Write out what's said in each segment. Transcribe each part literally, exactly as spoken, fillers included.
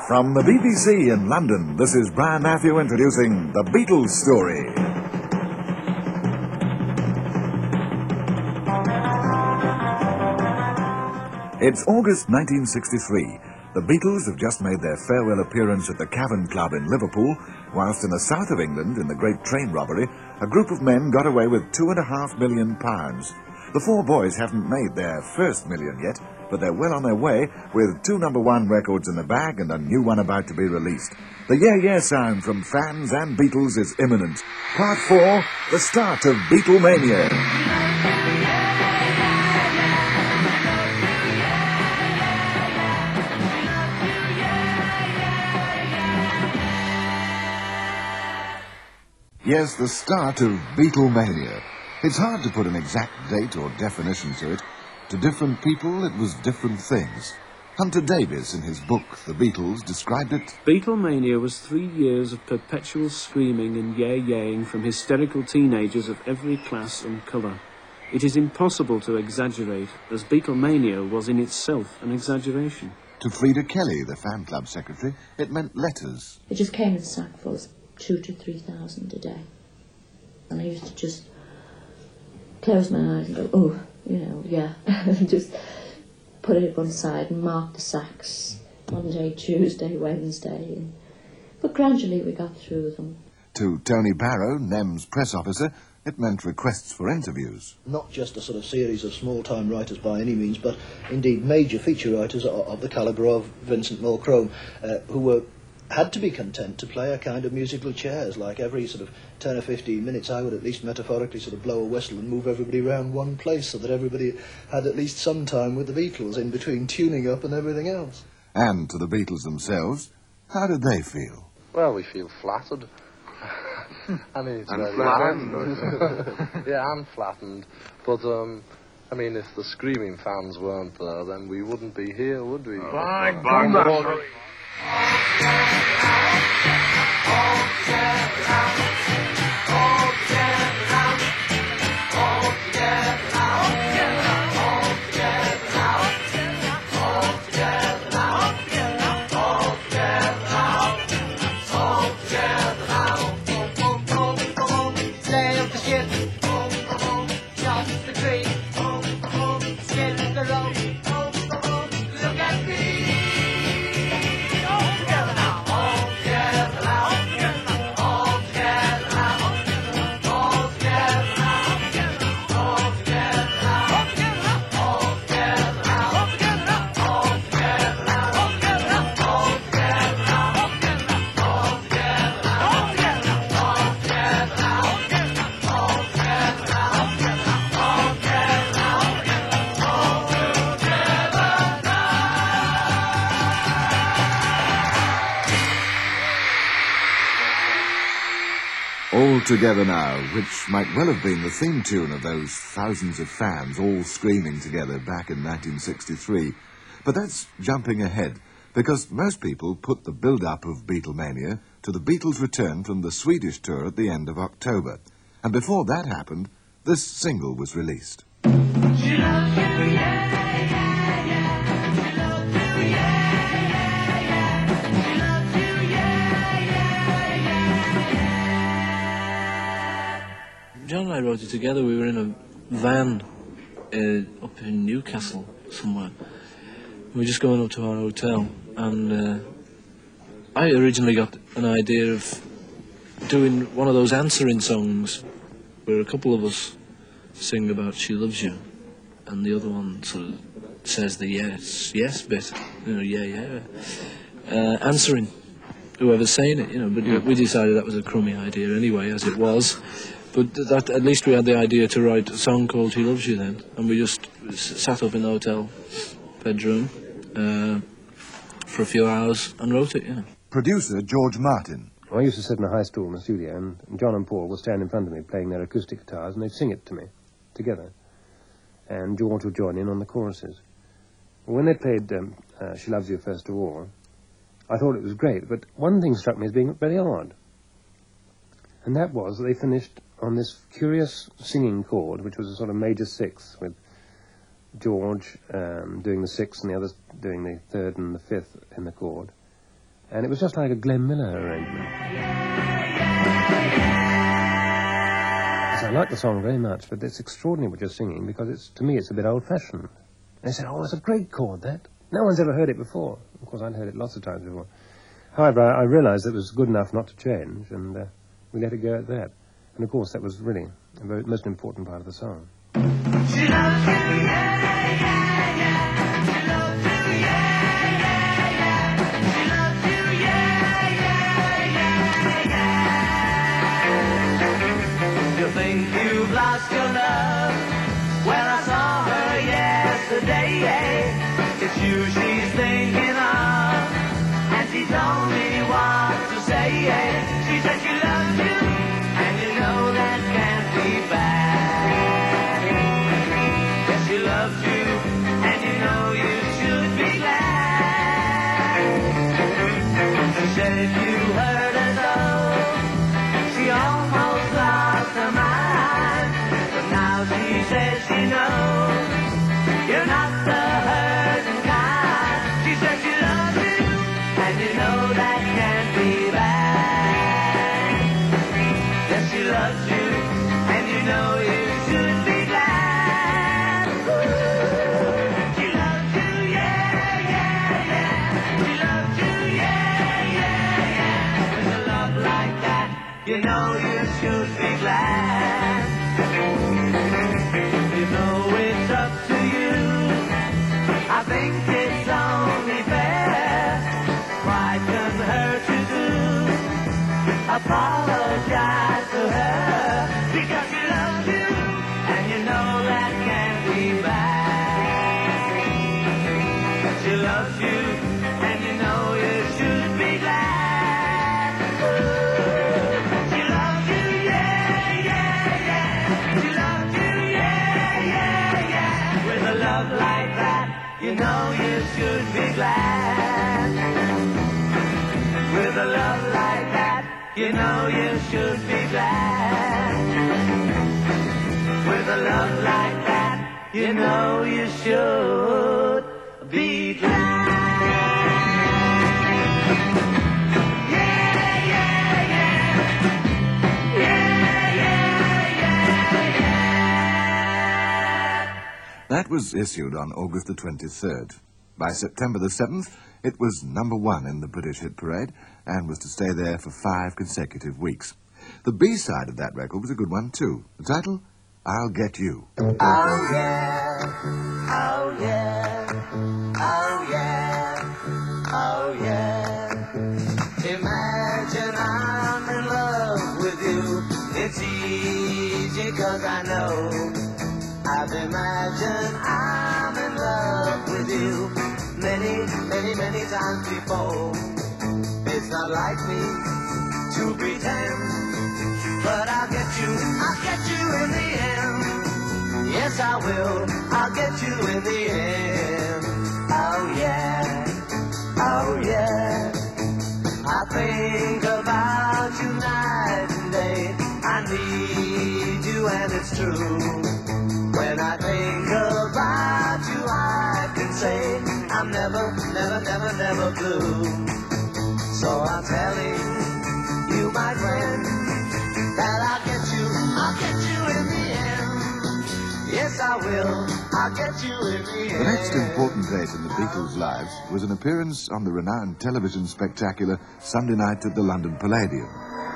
From the B B C in London, this is Brian Matthew introducing The Beatles Story. It's August nineteen sixty-three. The Beatles have just made their farewell appearance at the Cavern Club in Liverpool, whilst in the south of England, in the great train robbery, a group of men got away with two and a half million pounds. The four boys haven't made their first million yet, but they're well on their way, with two number one records in the bag and a new one about to be released. The Yeah Yeah sound from fans and Beatles is imminent. Part four, the start of Beatlemania. Yes, the start of Beatlemania. It's hard to put an exact date or definition to it. To different people, it was different things. Hunter Davies, in his book, The Beatles, described it... Beatlemania was three years of perpetual screaming and yeah-yaying from hysterical teenagers of every class and colour. It is impossible to exaggerate, as Beatlemania was in itself an exaggeration. To Frida Kelly, the fan club secretary, it meant letters. It just came in sackfuls, two to three thousand a day. And I used to just close my eyes and go, oh, you know, yeah, just put it one side and mark the sacks Monday, Tuesday, Wednesday. And, but gradually we got through them. To Tony Barrow, N E M's press officer, it meant requests for interviews. Not just a sort of series of small-time writers by any means, but indeed major feature writers of the calibre of Vincent Mulchrome, uh, who were had to be content to play a kind of musical chairs. Like every sort of ten or fifteen minutes I would at least metaphorically sort of blow a whistle and move everybody around one place so that everybody had at least some time with the Beatles in between tuning up and everything else. And to the Beatles themselves, how did they feel? Well, we feel flattered. I mean, it's and very flattened. Yeah, and flattened. But, um, I mean, if the screaming fans weren't there, then we wouldn't be here, would we? By God! All Together Now, which might well have been the theme tune of those thousands of fans all screaming together back in nineteen sixty-three. But that's jumping ahead, because most people put the build-up of Beatlemania to the Beatles' return from the Swedish tour at the end of October. And before that happened, this single was released. She loves you, yeah, yeah, yeah. She loves you, yeah, yeah, yeah. She loves you, yeah, yeah, yeah. John and I wrote it together. We were in a van uh, up in Newcastle somewhere. We were just going up to our hotel, and uh, I originally got an idea of doing one of those answering songs where a couple of us sing about she loves you, and the other one sort of says the yes, yes bit, you know, yeah, yeah, uh, answering whoever's saying it, you know. But yeah. We decided that was a crummy idea anyway, as it was. But that at least we had the idea to write a song called He Loves You then, and we just sat up in the hotel bedroom uh, for a few hours and wrote it, you know. Producer George Martin. I used to sit in a high stool in the studio, and John and Paul would stand in front of me playing their acoustic guitars, and they'd sing it to me together. And George would join in on the choruses. When they played um, uh, She Loves You First of All, I thought it was great, but one thing struck me as being very odd. And that was that they finished on this curious singing chord, which was a sort of major sixth, with George um, doing the sixth and the others doing the third and the fifth in the chord. And it was just like a Glenn Miller arrangement. So I like the song very much, but it's extraordinary what you're singing, because it's, to me, it's a bit old-fashioned. They said, oh, it's a great chord, that. No one's ever heard it before. Of course, I'd heard it lots of times before. However, I, I realised it was good enough not to change, and uh, we let it go at that. And, of course, that was really the very, most important part of the song. She loves you, yeah, yeah, yeah. She loves you, yeah, yeah, yeah. She loves you, yeah, yeah, yeah, yeah. You think you've lost your love? Well, I saw her yesterday. It's you she's thinking of, and she told me what to say. She said she loves you, and you know that can't be bad. Yes, she loves you, and you know you should be glad. She said if you heard her so, she almost lost her mind. But now she says she knows you're not the hurting kind. She said she loves you, and you know that can't be bad. Yes, she loves you, and you know you should be glad. She loves you, yeah, yeah, yeah. She loves you, yeah, yeah, yeah. With a love like that, you know you should be glad. You know it's up to you. I think it's only fair. Why can hurt you do? Apologize to her, because she loves you, and you know that can't be bad. She loves you, and you know you should be glad. She loves you, yeah, yeah, yeah. She loves you, yeah, yeah, yeah. With a love like that, you know you should be glad. With a love like that, you know you should be glad. With a love like that, you know you should be glad. Yeah, yeah, yeah. Yeah, yeah, yeah, yeah. That was issued on August the twenty-third. By September the seventh, it was number one in the British hit parade and was to stay there for five consecutive weeks. The B-side of that record was a good one, too. The title, I'll Get You. Oh yeah, oh yeah, oh yeah, oh yeah. Imagine I'm in love with you. It's easy 'cause I know. I've imagined I'm in love with you many, many, many times before. It's not like me to pretend, but I'll get you, I'll get you in the end. Yes, I will, I'll get you in the end. Oh yeah, oh yeah. I think about you night and day. I need you and it's true. When I think about you, I can say I'm never, never, never, never blue. So I'm telling you, my friend, that I'll get you, I'll get you in the end. Yes, I will, I'll get you in the end. The next important date in the Beatles' lives was an appearance on the renowned television spectacular Sunday Night at the London Palladium.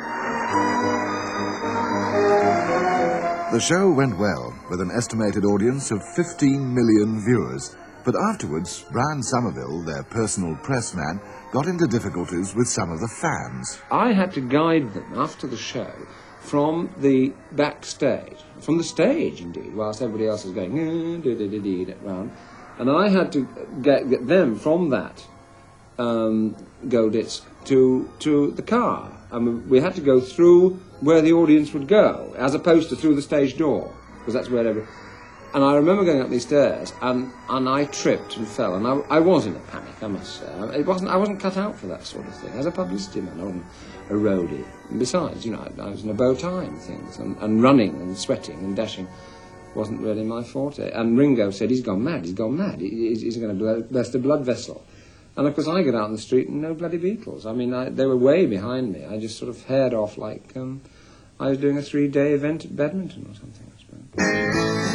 The show went well, with an estimated audience of fifteen million viewers. But afterwards, Brian Somerville, their personal press man, got into difficulties with some of the fans. I had to guide them after the show from the backstage, from the stage indeed, whilst everybody else was going eh, round, and I had to get, get them from that um, go disc to to the car. I mean, we had to go through where the audience would go, as opposed to through the stage door, because that's where every. And I remember going up these stairs, and, and I tripped and fell, and I, I was in a panic, I must say. It wasn't, I wasn't cut out for that sort of thing. As a publicity man, I wasn't a roadie. And besides, you know, I, I was in a bow tie and things, and, and running and sweating and dashing wasn't really my forte. And Ringo said, he's gone mad, he's gone mad, he, he's, he's going to bless the blood vessel. And of course I get out in the street and no bloody Beatles. I mean, I, they were way behind me. I just sort of haired off like um, I was doing a three-day event at badminton or something, I suppose.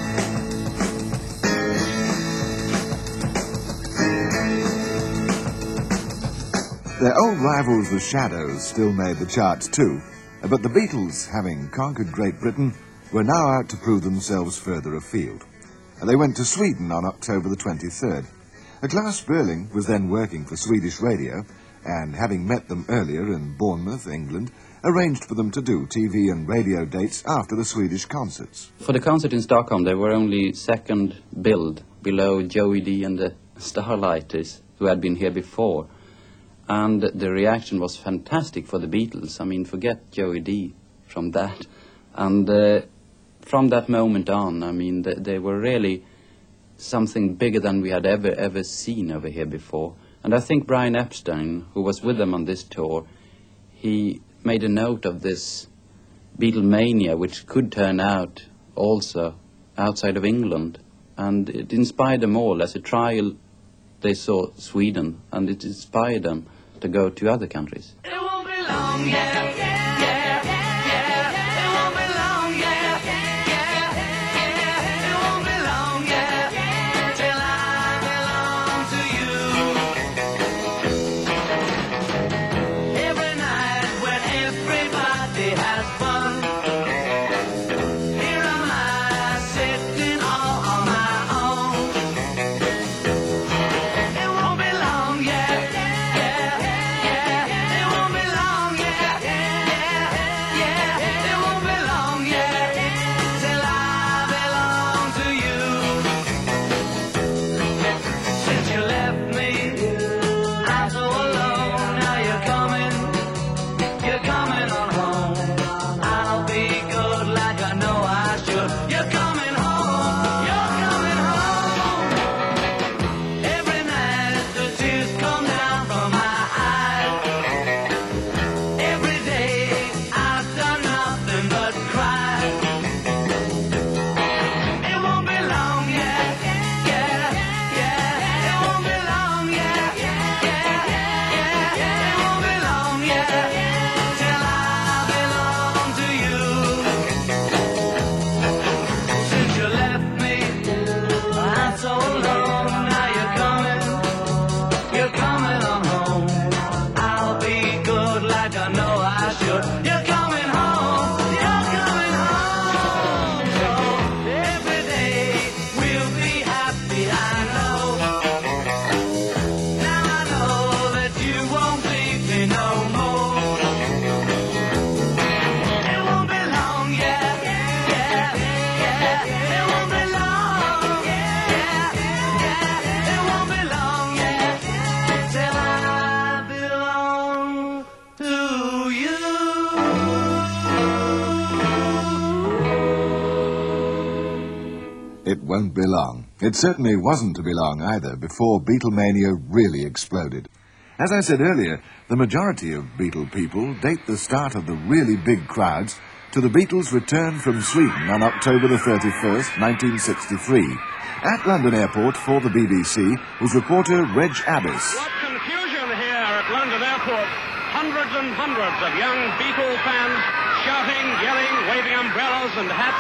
Their old rivals, the Shadows, still made the charts too, but the Beatles, having conquered Great Britain, were now out to prove themselves further afield. They went to Sweden on October the twenty-third. Claes Sperling was then working for Swedish radio, and having met them earlier in Bournemouth, England, arranged for them to do T V and radio dates after the Swedish concerts. For the concert in Stockholm, they were only second billed, below Joey D and the Starlighters, who had been here before. And the reaction was fantastic for the Beatles. I mean, forget Joey D from that. And uh, from that moment on, I mean, they, they were really something bigger than we had ever, ever seen over here before. And I think Brian Epstein, who was with them on this tour, he made a note of this Beatlemania, which could turn out also outside of England. And it inspired them all. As a trial, they saw Sweden, and it inspired them to go to other countries. It won't be long, yeah, yeah, yeah, yeah. It won't be long, yeah, yeah, yeah. It won't be long, yeah, till I belong to you. Every night when everybody has fun, here am I sitting all on my own. It won't be long, yeah. It won't be long. It certainly wasn't to be long either before Beatlemania really exploded. As I said earlier, the majority of Beatle people date the start of the really big crowds to the Beatles' return from Sweden on October the thirty-first, nineteen sixty-three. At London Airport for the B B C was reporter Reg Abbas. What confusion here at London Airport. Hundreds and hundreds of young Beatle fans shouting, yelling, waving umbrellas and hats,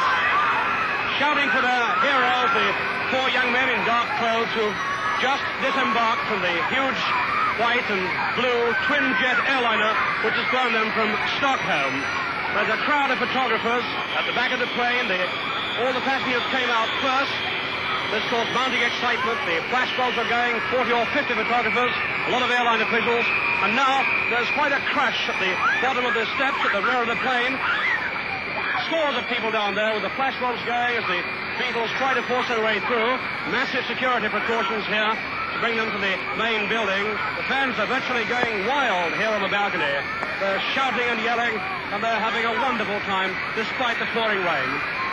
shouting for their heroes, the four young men in dark clothes who just disembarked from the huge white and blue twin-jet airliner which has flown them from Stockholm. There's a crowd of photographers at the back of the plane. The, all the passengers came out first. This caused mounting excitement. The flashbulbs are going, forty or fifty photographers, a lot of airline officials, and now there's quite a crash at the bottom of the steps at the rear of the plane. Scores of people down there with the flashbulbs going as the Beatles try to force their way through. Massive security precautions here to bring them to the main building. The fans are virtually going wild here on the balcony. They're shouting and yelling, and they're having a wonderful time despite the pouring rain.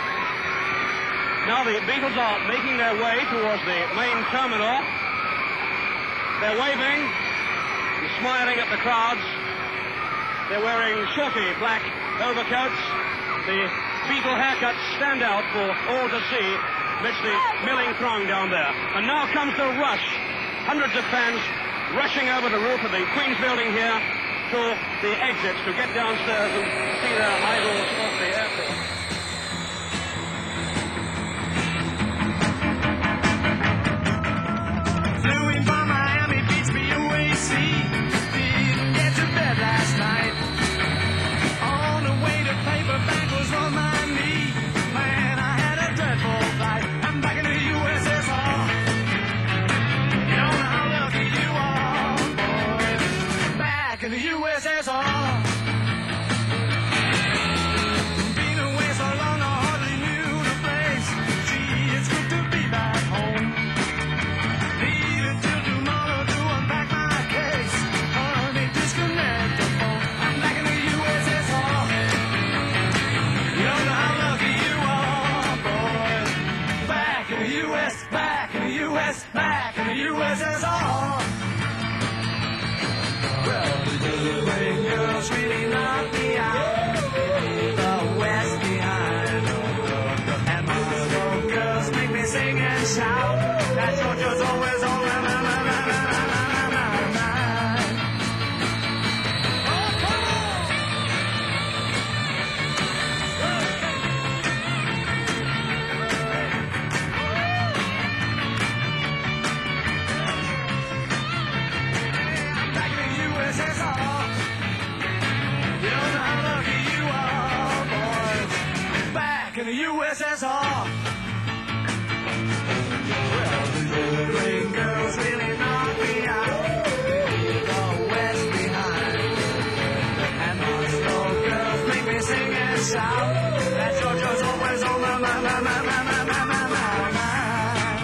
Now the Beatles are making their way towards the main terminal. They're waving and smiling at the crowds. They're wearing shorty black overcoats. The Beatle haircuts stand out for all to see amidst the milling throng down there. And now comes the rush. Hundreds of fans rushing over the roof of the Queen's Building here to the exits to get downstairs and see their idols off the airport. Flew in from Miami Beach, B O A C. Didn't get to bed last night. On the way to paperback was on my knee. Man, I had a dreadful flight. I'm back in the U S S R. You don't know how lucky you are, boy. Back in the U S S R. Been away so long, I hardly knew the place. Gee, it's good to be back home. Leave it till tomorrow to unpack my case. Honey, disconnect the phone. I'm back in the U S S R. You don't know how lucky you are, boy. Back in the U S, back in the U S, back in the U S S R. Well, the ring girls really knocked me out. The West behind. And Moscow girls make me sing and shout. That Georgia's always on my mind, my mind, my mind, my mind, my mind. Oh, come on! I'm back in the U S S R. You don't know how lucky you are, boys. Back in the U S S R. Well, the ring girls really knocked me out. The West behind. And Moscow girls make me sing and shout. That Georgia's always on my mind, my mind, my mind, my mind, my mind.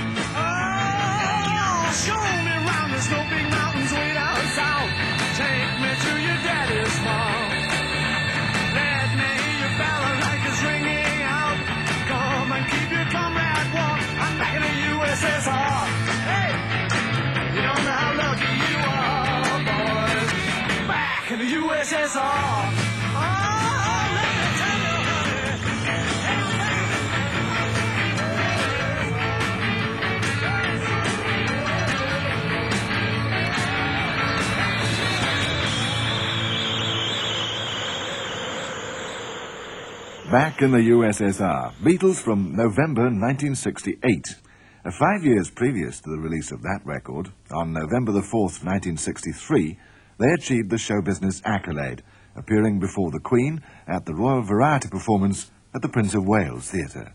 Oh, show me round the snow big mountains way down south. Take me to your daddy's farm. Let me hear your balalaikas ringing out. Come and keep your comrade warm. I'm back in the U S S R. Hey, you don't know how lucky you are, boys. Back in the U S S R. Oh, let me tell you, honey. Back in the U S S R, Beatles from November nineteen sixty-eight. Uh, Five years previous to the release of that record, on November the fourth, nineteen sixty-three, they achieved the show business accolade, appearing before the Queen at the Royal Variety performance at the Prince of Wales Theatre.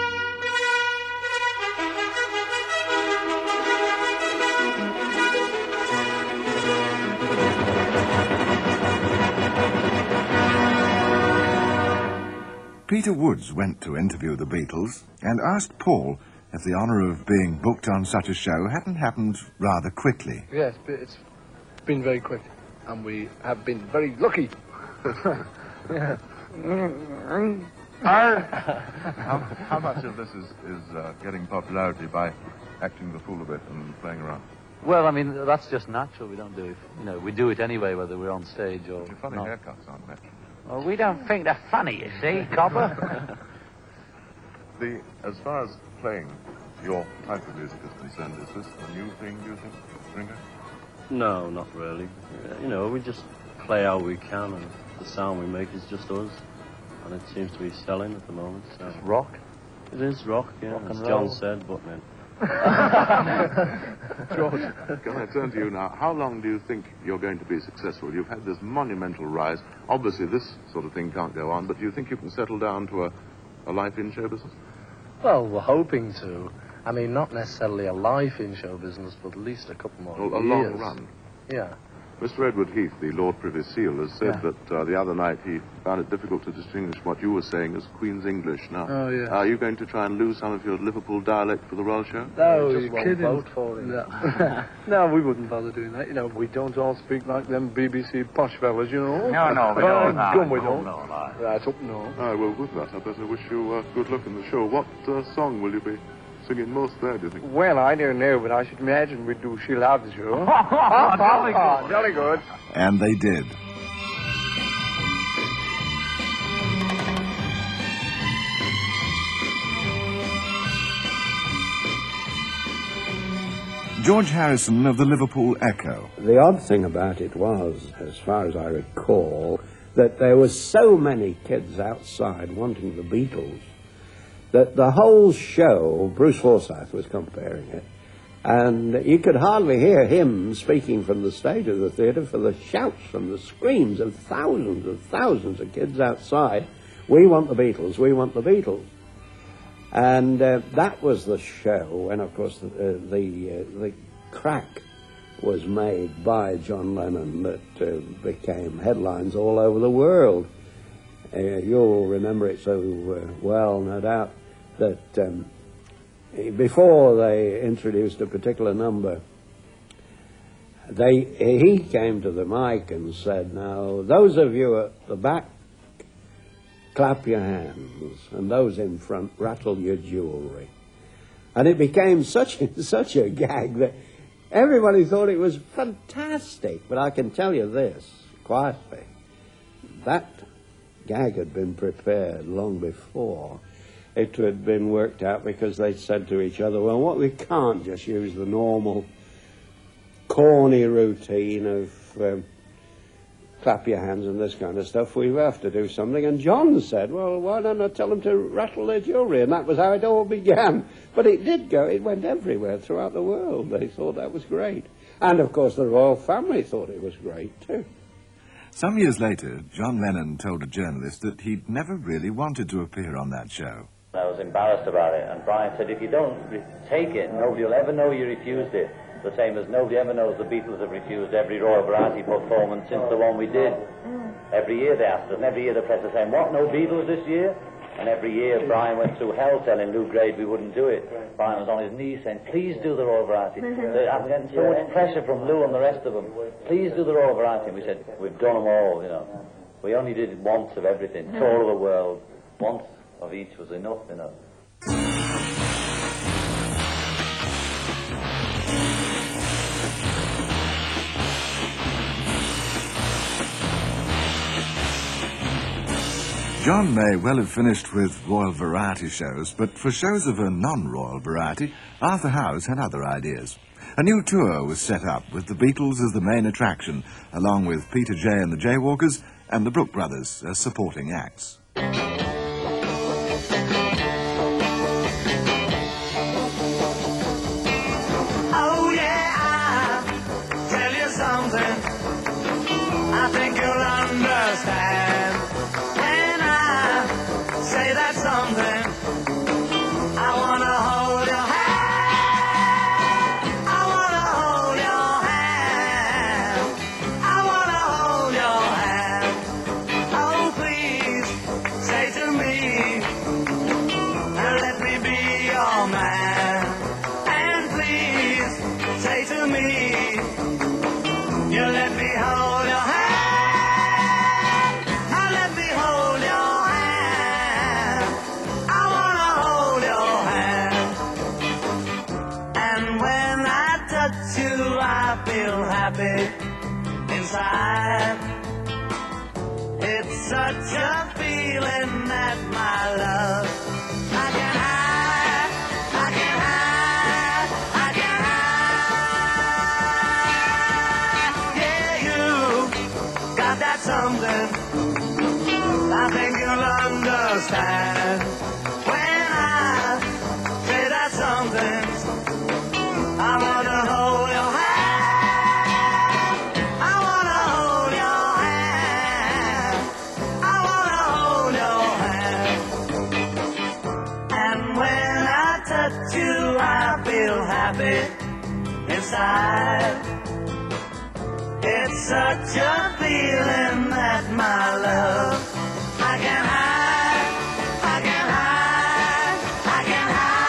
Peter Woods went to interview the Beatles and asked Paul if the honour of being booked on such a show hadn't happened rather quickly. Yes, but it's been very quick, and we have been very lucky. Yeah. how, how much of this is, is uh, getting popularity by acting the fool a bit and playing around? Well, I mean, that's just natural. We don't do it, you know, we do it anyway, whether we're on stage or Your funny not. haircuts aren't natural. Well, we don't think they're funny, you see, Copper. The, as far as playing your type of music is concerned, is this a new thing, do you think, Ringo? No, not really. Uh, You know, we just play how we can, and the sound we make is just us. And it seems to be selling at the moment. So. It's rock. It is rock, yeah, Rock and as roll. John said, but man. George, can I turn to you now? How long do you think you're going to be successful? You've had this monumental rise. Obviously, this sort of thing can't go on, but do you think you can settle down to a, a life in show business? Well, we're hoping to. I mean, not necessarily a life in show business, but at least a couple more A, a years. long run. Yeah. Mister Edward Heath, the Lord Privy Seal, has said Yeah. that uh, the other night he found it difficult to distinguish what you were saying as Queen's English. Now, Oh, yeah. are you going to try and lose some of your Liverpool dialect for the Royal Show? No, just you're won't kidding. vote for him. No. No, we wouldn't bother doing that. You know, we don't all speak like them B B C posh fellas, you know. No, no, we Uh, don't. No, Gum, we no, don't. no, no. That's up, no. Ah, well, with that, I better wish you uh, good luck in the show. What uh, song will you be singing most there, do you think? Well, I don't know, but I should imagine we'd do She Loves You. Jolly good. Oh, jolly good. And they did. George Harrison of the Liverpool Echo. The odd thing about it was, as far as I recall, that there were so many kids outside wanting the Beatles that the whole show, Bruce Forsyth was comparing it, and you could hardly hear him speaking from the stage of the theatre for the shouts from the screams of thousands and thousands of kids outside. We want the Beatles, we want the Beatles. And uh, that was the show, and of course the, uh, the, uh, the crack was made by John Lennon that uh, became headlines all over the world. Uh, you'll remember it so uh, well, no doubt, that um, before they introduced a particular number, they he came to the mic and said, "Now, those of you at the back, clap your hands, and those in front, rattle your jewellery." And it became such, such a gag that everybody thought it was fantastic. But I can tell you this, quietly, that gag had been prepared long before. It had been worked out because they said to each other, well, what we can't just use the normal corny routine of um, clap your hands and this kind of stuff. We have to do something. And John said, well, why don't I tell them to rattle their jewellery? And that was how it all began. But it did go, it went everywhere throughout the world. They thought that was great. And, of course, the royal family thought it was great, too. Some years later, John Lennon told a journalist that he'd never really wanted to appear on that show. I was embarrassed about it, and Brian said, if you don't re- take it, nobody will ever know you refused it. The same as nobody ever knows the Beatles have refused every Royal Variety performance since the one we did. Every year they asked us, and every year the press was saying, what, no Beatles this year? And every year Brian went through hell telling Lou Grade we wouldn't do it. Brian was on his knees saying, please do the Royal Variety. I'm getting so much pressure from Lou and the rest of them. Please do the Royal Variety. And we said, we've done them all, you know. We only did once of everything, tour of the world. Once of each was enough, you know. John may well have finished with royal variety shows, but for shows of a non-royal variety, Arthur Howes had other ideas. A new tour was set up with the Beatles as the main attraction, along with Peter Jay and the Jaywalkers and the Brook Brothers as supporting acts. Oh yeah, I'll tell you something I think you'll understand when I say that something. I wanna hold your hand, I wanna hold your hand, I wanna hold your hand. Oh please, say to me, and let me be your man. And please, say to me, you let me hold your hand. Now let me hold your hand. I wanna hold your hand. And when I touch you, I feel happy inside. It's such a feeling that my love I can hide, I can hide, I can hide. Yeah, you got that something I think you'll understand when I say that something. I wanna hold your hand, I wanna hold your hand, I wanna hold your hand. And when I touch you, I feel happy inside. It's such a feeling that my love I can hide, I can hide, I can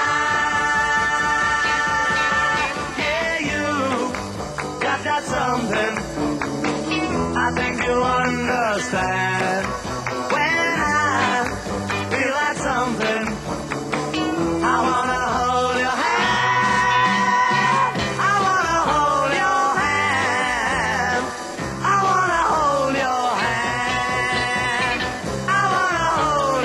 hide. Yeah, you got that something I think you'll understand when I feel that something. I wanna hold your hand, I wanna hold your hand, I wanna hold your hand, I wanna hold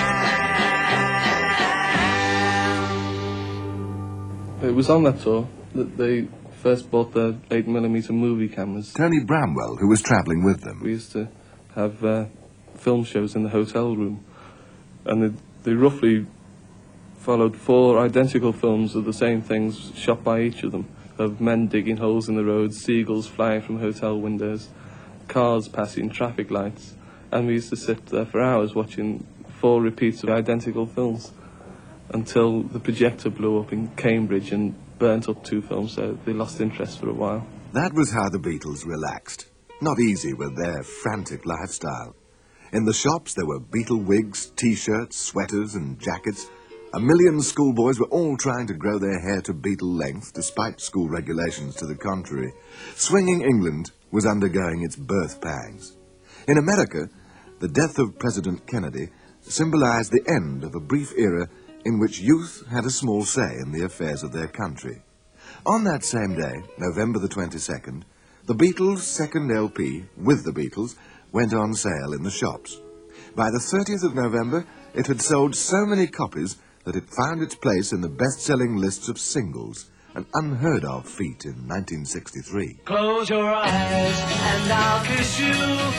your hand. It was on that tour that they first bought their eight millimeter movie cameras. Tony Bramwell, who was travelling with them. We used to have uh, film shows in the hotel room, and they, they roughly followed four identical films of the same things shot by each of them, of men digging holes in the road, seagulls flying from hotel windows, cars passing traffic lights, and we used to sit there for hours watching four repeats of identical films until the projector blew up in Cambridge and burnt up two films, so they lost interest for a while. That was how the Beatles relaxed. Not easy with their frantic lifestyle. In the shops there were Beatle wigs, T-shirts, sweaters and jackets. A million schoolboys were all trying to grow their hair to Beatle length, despite school regulations to the contrary. Swinging England was undergoing its birth pangs. In America, the death of President Kennedy symbolized the end of a brief era in which youth had a small say in the affairs of their country. On that same day, November the twenty-second, the Beatles' second L P, With the Beatles, went on sale in the shops. By the thirtieth of November, it had sold so many copies that it found its place in the best-selling lists of singles, an unheard-of feat in nineteen sixty-three. Close your eyes and I'll kiss you.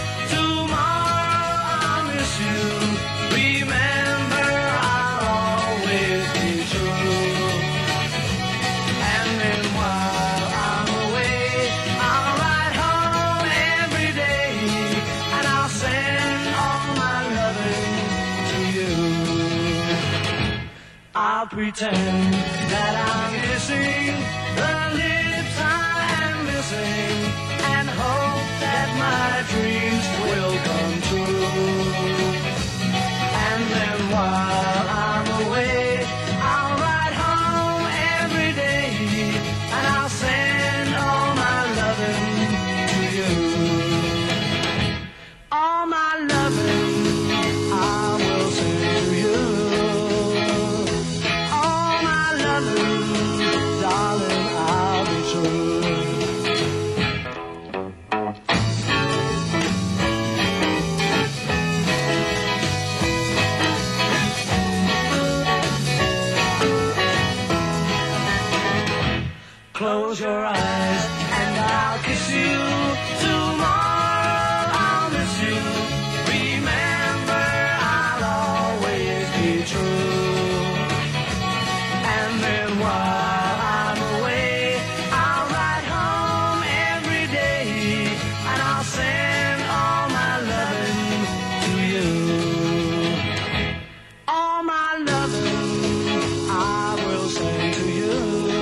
Tomorrow I'll miss you. Remember, I'll always be true. And then while I'm away, I'll ride home every day, and I'll send all my loving to you. I'll pretend that I'm missing the lips I am missing, and hope that my dreams will come true. And then while I'm away, I'll ride home every day, and I'll send all my loving to you. All my loving I will send to you. All my loving, darling, I'll be true. Close your eyes and I'll kiss you. Tomorrow I'll miss you. Remember, I'll always be true. And then while I'm away, I'll ride home every day, and I'll send all my loving to you. All my loving I will send to you.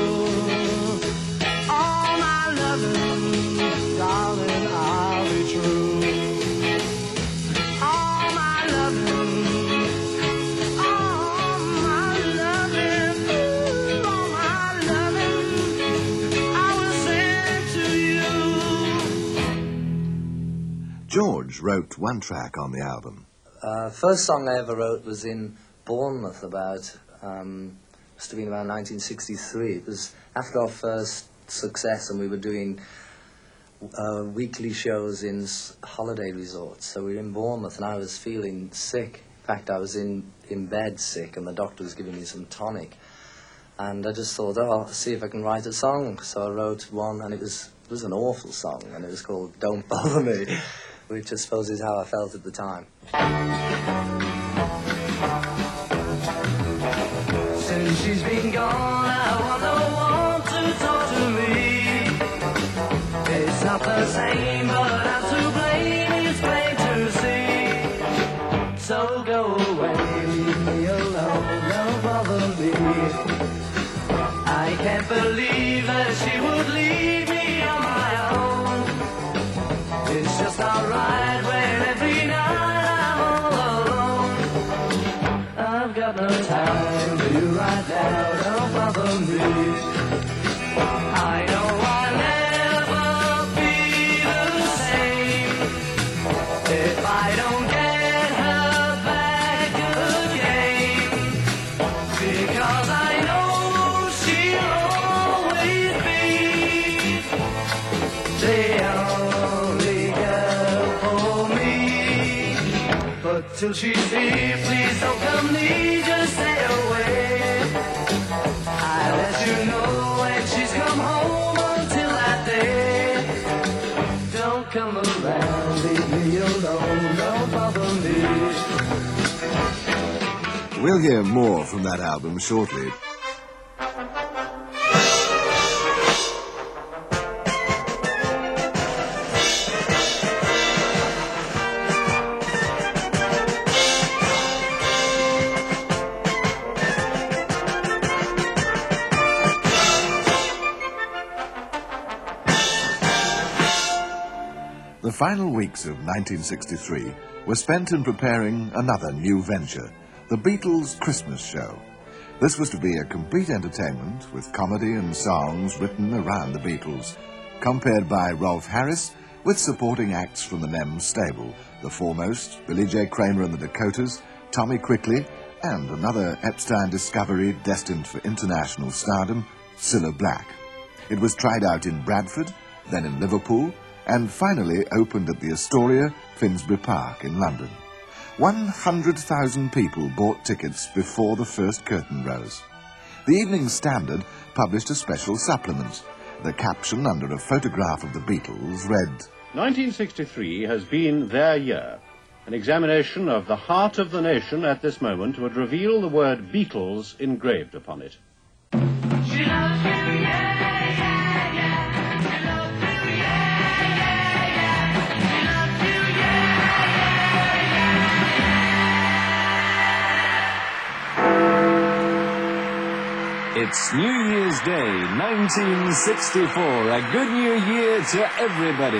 All my loving, darling, I'll be true. All my loving, all my loving, ooh, all my loving, I will send to you. George wrote one track on the album. Uh, first song I ever wrote was in Bournemouth about, um, must have been about nineteen sixty-three. It was after our first success, and we were doing uh, weekly shows in s- holiday resorts. So we were in Bournemouth, and I was feeling sick. In fact, I was in, in bed sick, and the doctor was giving me some tonic. And I just thought, oh, I'll see if I can write a song. So I wrote one, and it was, it was an awful song, and it was called Don't Bother Me, which I suppose is how I felt at the time. Since she's been gone, I want no one to talk to me. It's not the same, but I'm to blame, it's plain to see. So go away, leave me alone, don't bother me. I can't believe that she would leave me on my own. It's just not right when every night I'm all alone. I've got no time for you right now, don't bother me. I know I'll never be the same if I don't get her back again, because I know she'll always be the only girl for me. But till she's here, please don't come near, just stay away. I'll let you know when she's come home. We'll hear more from that album shortly. The final weeks of nineteen sixty-three were spent in preparing another new venture, the Beatles' Christmas Show. This was to be a complete entertainment with comedy and songs written around the Beatles, compared by Rolf Harris with supporting acts from the Nems stable, the foremost, Billy J. Kramer and the Dakotas, Tommy Quickly, and another Epstein discovery destined for international stardom, Cilla Black. It was tried out in Bradford, then in Liverpool, and finally opened at the Astoria, Finsbury Park in London. one hundred thousand people bought tickets before the first curtain rose. The Evening Standard published a special supplement. The caption under a photograph of the Beatles read, nineteen sixty-three has been their year. An examination of the heart of the nation at this moment would reveal the word Beatles engraved upon it. She loves you, yeah, yeah, yeah. She loves you, yeah, yeah, yeah. She loves you, yeah, yeah, yeah. It's New Year's Day, nineteen sixty-four. A good new year to everybody.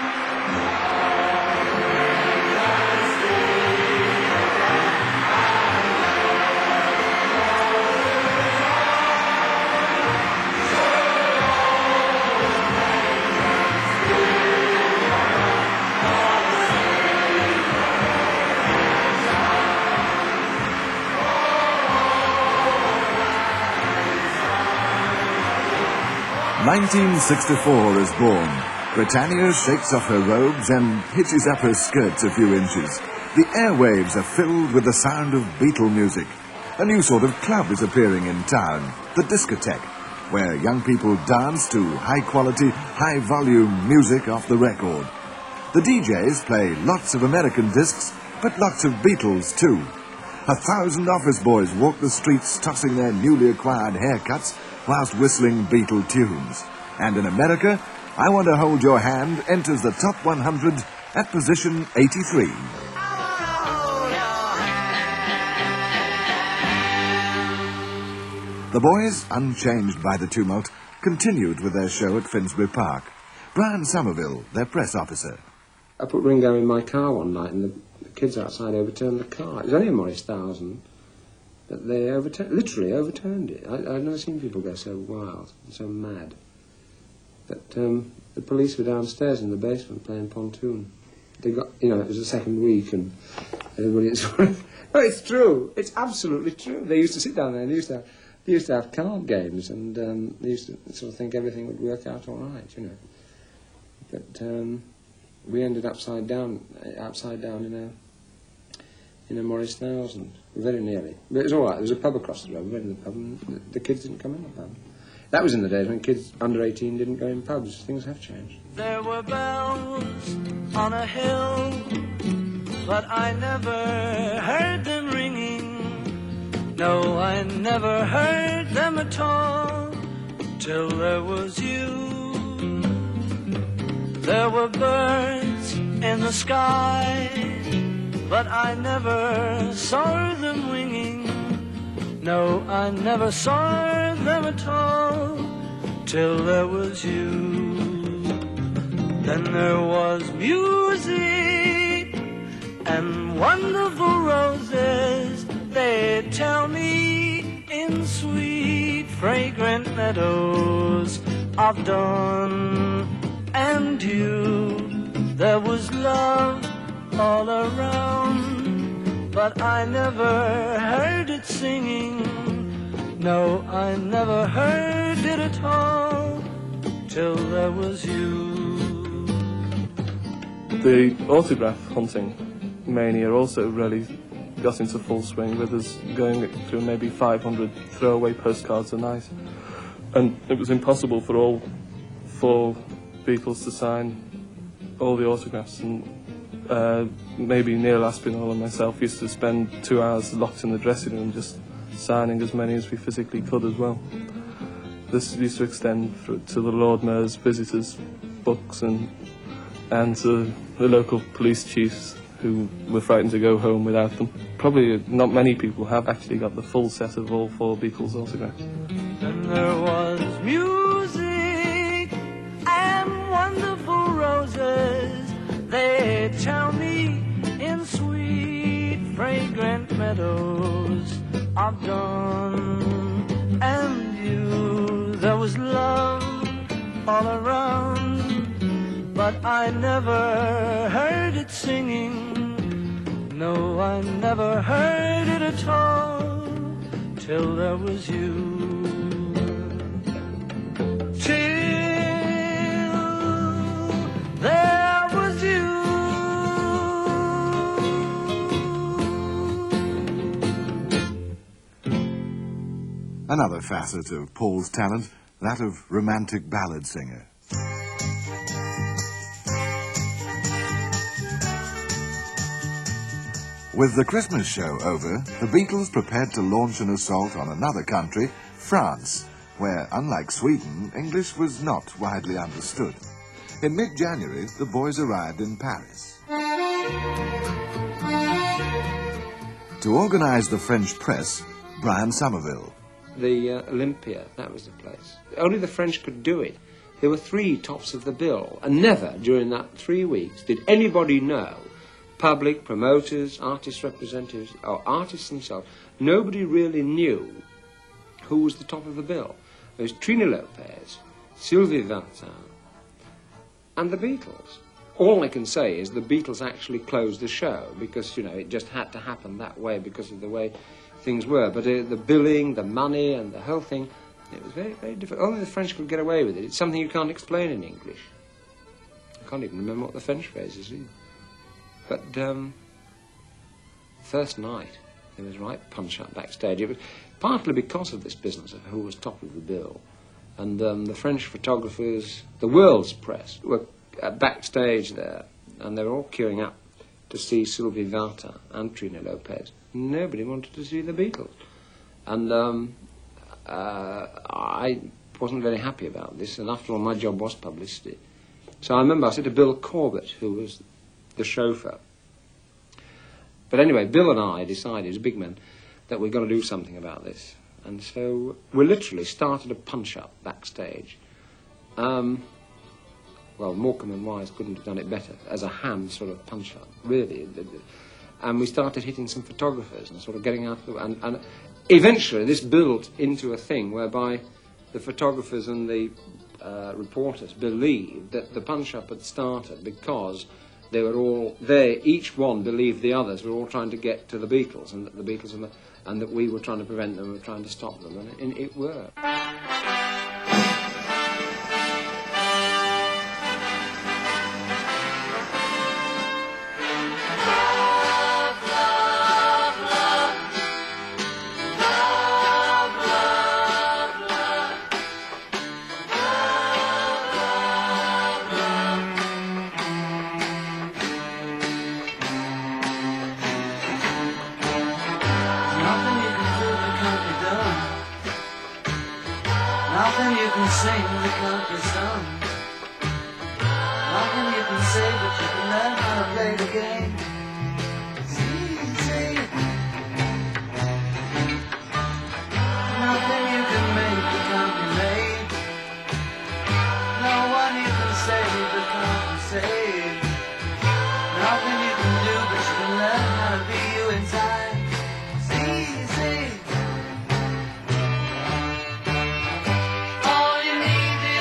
nineteen sixty-four is born. Britannia shakes off her robes and hitches up her skirts a few inches. The airwaves are filled with the sound of Beatle music. A new sort of club is appearing in town, the discotheque, where young people dance to high-quality, high-volume music off the record. The D Js play lots of American discs, but lots of Beatles too. A thousand office boys walk the streets tossing their newly acquired haircuts whilst whistling Beatle tunes. And in America, I Want to Hold Your Hand enters the top one hundred at position eighty-three. The boys, unchanged by the tumult, continued with their show at Finsbury Park. Brian Somerville, their press officer. I put Ringo in my car one night and the, the kids outside overturned the car. It was only a Morris Thousand. But they overturned, literally overturned it. I, I've never seen people go so wild and so mad. But um, the police were downstairs in the basement playing pontoon. They got, you know, it was the second week and everybody had sort of... No, it's true. It's absolutely true. They used to sit down there and they used to have, they used to have card games and um, they used to sort of think everything would work out all right, you know. But um, we ended upside down, upside down in a... in a Morris Thousand, very nearly. But it was all right. There was a pub across the road. We went to the pub and the, the kids didn't come in the pub. That was in the days when kids under eighteen didn't go in pubs. Things have changed. There were bells on a hill, but I never heard them ringing. No, I never heard them at all, till there was you. There were birds in the sky, but I never saw them winging. No, I never saw them at all, till there was you. Then there was music and wonderful roses, they'd tell me, in sweet fragrant meadows of dawn and dew. There was love all around, but I never heard it singing. No, I never heard it at all, till there was you. The autograph hunting mania also really got into full swing, with us going through maybe five hundred throwaway postcards a night. And it was impossible for all four Beatles to sign all the autographs, and uh, maybe Neil Aspinall and myself used to spend two hours locked in the dressing room just signing as many as we physically could as well. This used to extend for, to the Lord Mayor's visitors' books and, and to the local police chiefs who were frightened to go home without them. Probably not many people have actually got the full set of all four Beatles autographs. Then there was music and wonderful roses. They tell me in sweet, fragrant meadows of dawn and you. There was love all around, but I never heard it singing. No, I never heard it at all till there was you. Till there was you. Another facet of Paul's talent, that of romantic ballad singer. With the Christmas show over, the Beatles prepared to launch an assault on another country, France, where, unlike Sweden, English was not widely understood. In mid-January, the boys arrived in Paris. To organise the French press, Brian Somerville. The uh, Olympia, that was the place. Only the French could do it. There were three tops of the bill, and never during that three weeks did anybody know, public, promoters, artist representatives, or artists themselves, nobody really knew who was the top of the bill. There was Trina Lopez, Sylvie Vartan, and the Beatles. All I can say is the Beatles actually closed the show because, you know, it just had to happen that way because of the way things were. But uh, the billing, the money, and the whole thing, it was very, very difficult. Only the French could get away with it. It's something you can't explain in English. I can't even remember what the French phrase is either. But um, first night, there was right punch-up backstage. It was partly because of this business of who was top of the bill. And um, the French photographers, the world's press, were uh, backstage there, and they were all queuing up to see Sylvie Vartan and Trina Lopez. Nobody wanted to see the Beatles. And um, uh, I wasn't very happy about this, and after all, my job was publicity. So I remember I said to Bill Corbett, who was the chauffeur. But anyway, Bill and I decided, as big men, that we're going to do something about this. And so we literally started a punch-up backstage. Um, well, Morecambe and Wise couldn't have done it better, as a ham sort of punch-up, really. And we started hitting some photographers and sort of getting out of the... And, and eventually this built into a thing whereby the photographers and the uh, reporters believed that the punch-up had started because they were all, they, each one believed the others were all trying to get to the Beatles, and that the Beatles and, the, and that we were trying to prevent them, we were trying to stop them, and it, and it worked. Nothing you can sing that can't be sung. Nothing you can say, but you can learn how to play the game. It's easy. Nothing you can make that can't be made. No one you can save that can't be saved. Nothing you can do, but you can learn how to be you in time. It's easy.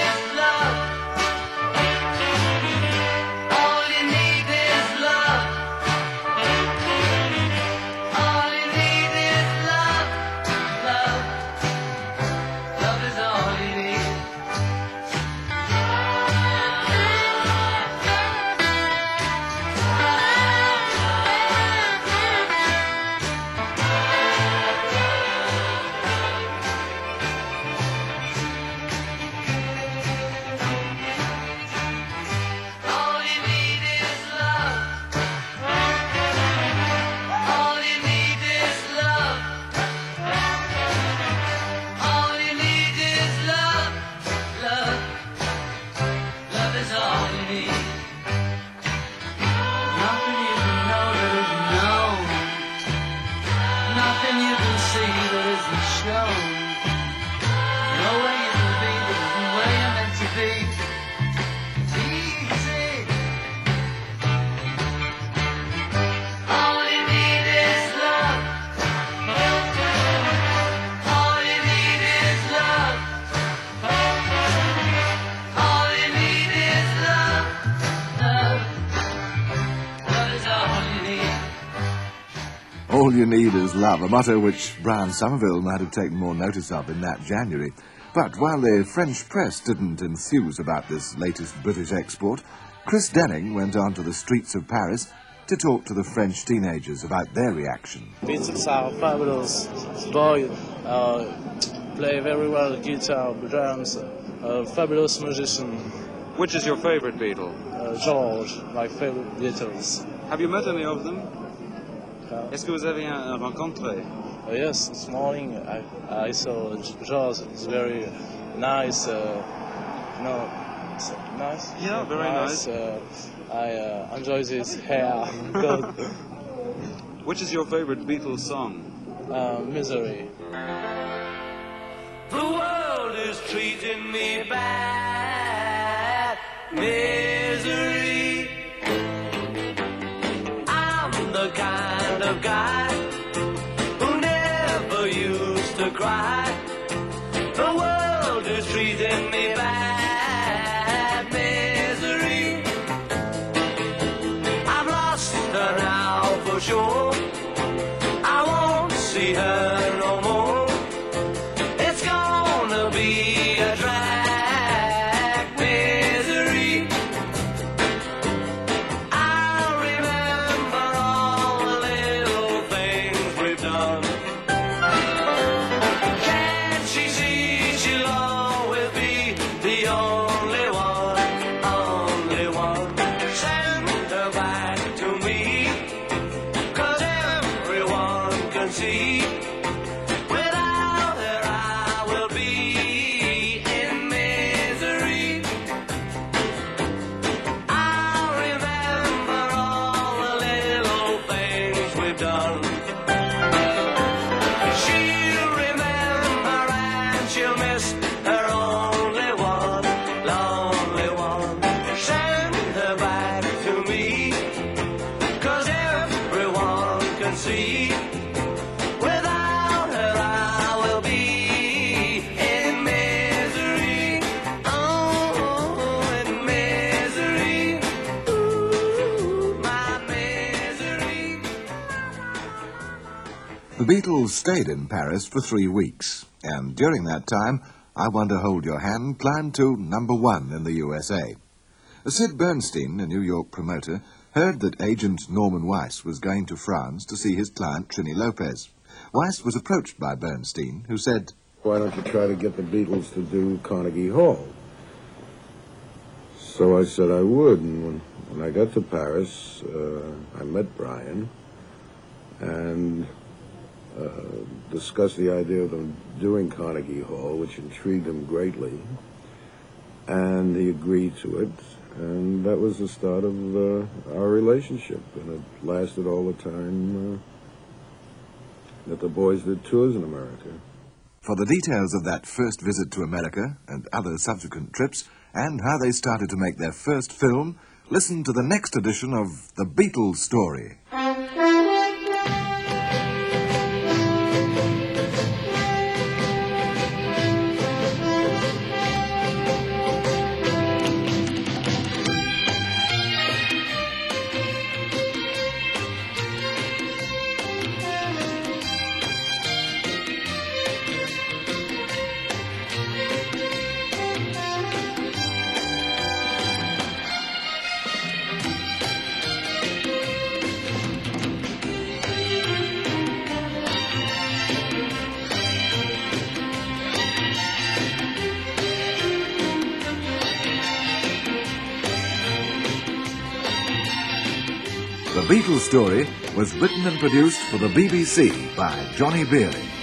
Love. you need is love, a motto which Brian Somerville might have taken more notice of in that January. But while the French press didn't enthuse about this latest British export, Chris Denning went on to the streets of Paris to talk to the French teenagers about their reaction. Beatles are fabulous. Boy, uh, play very well guitar, drums, uh, fabulous musician. Which is your favourite Beatle? Uh, George, my favorite Beatles. Have you met any of them? Uh, Est-ce que vous avez un, un rencontré? uh, yes, this morning I, I saw George. It's very nice. Uh, you know, it's nice. Yeah, very nice. Uh, I uh, enjoy his hair. Good. Which is your favourite Beatles song? Uh, Misery. The world is treating me bad. Misery. I'm the kind of guy who never used to cry. The world is treating me bad. Misery. I've lost her now for sure. I won't see her no more. It's gonna be a drag. Misery. I'll remember all the little things we've done. Can't she see she'll always be the only one, only one? Send her back to me, 'cause everyone can see without her I will be in misery. I'll remember all the little things we've done. She'll remember and she'll miss her only one, lonely one. Send her back to me, 'cause everyone can see without her I will be in misery. Oh, in misery. Ooh, my misery. The Beatles stayed in Paris for three weeks, and during that time, I Want to Hold Your Hand climbed to number one in the U S A. Sid Bernstein, a New York promoter, heard that agent Norman Weiss was going to France to see his client Trini Lopez. Weiss was approached by Bernstein, who said, "Why don't you try to get the Beatles to do Carnegie Hall?" So I said I would, and when, when I got to Paris, uh, I met Brian and uh, discussed the idea of them doing Carnegie Hall, which intrigued him greatly, and he agreed to it, and that was the start of uh, our relationship, and it lasted all the time uh, that the boys did tours in America. For the details of that first visit to America and other subsequent trips, and how they started to make their first film, listen to the next edition of The Beatles Story. The Beatles Story was written and produced for the B B C by Johnny Beering.